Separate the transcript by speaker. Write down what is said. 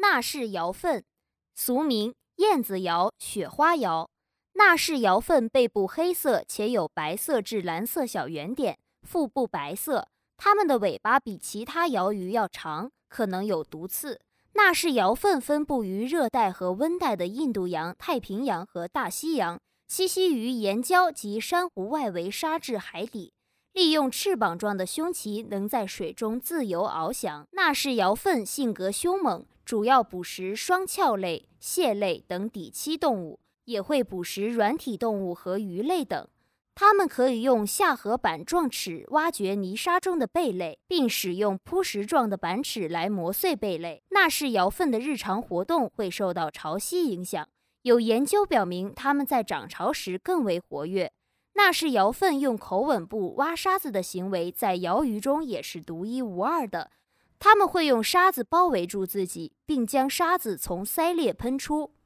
Speaker 1: 纳氏瑶凤，俗名燕子瑶、雪花瑶。纳氏瑶凤背部黑色且有白色至蓝色小圆点，腹部白色。它们的尾巴比其他瑶鱼要长，可能有毒刺。纳氏瑶凤分布于热带和温带的印度洋、太平洋和大西洋，栖息于岩礁及珊瑚外围沙质海底。利用翅膀状的胸鳍能在水中自由翱翔。纳氏瑶凤性格凶猛，主要捕食双鞘类、蟹类等底栖动物，也会捕食软体动物和鱼类等。它们可以用下颌板状齿挖掘泥沙中的贝类，并使用扑食状的板齿来磨碎贝类。纳氏瑶凤的日常活动会受到潮汐影响，有研究表明它们在涨潮时更为活跃。纳氏瑶凤用口吻部挖沙子的行为在瑶鱼中也是独一无二的，它们会用沙子包围住自己，并将沙子从鳃裂喷出。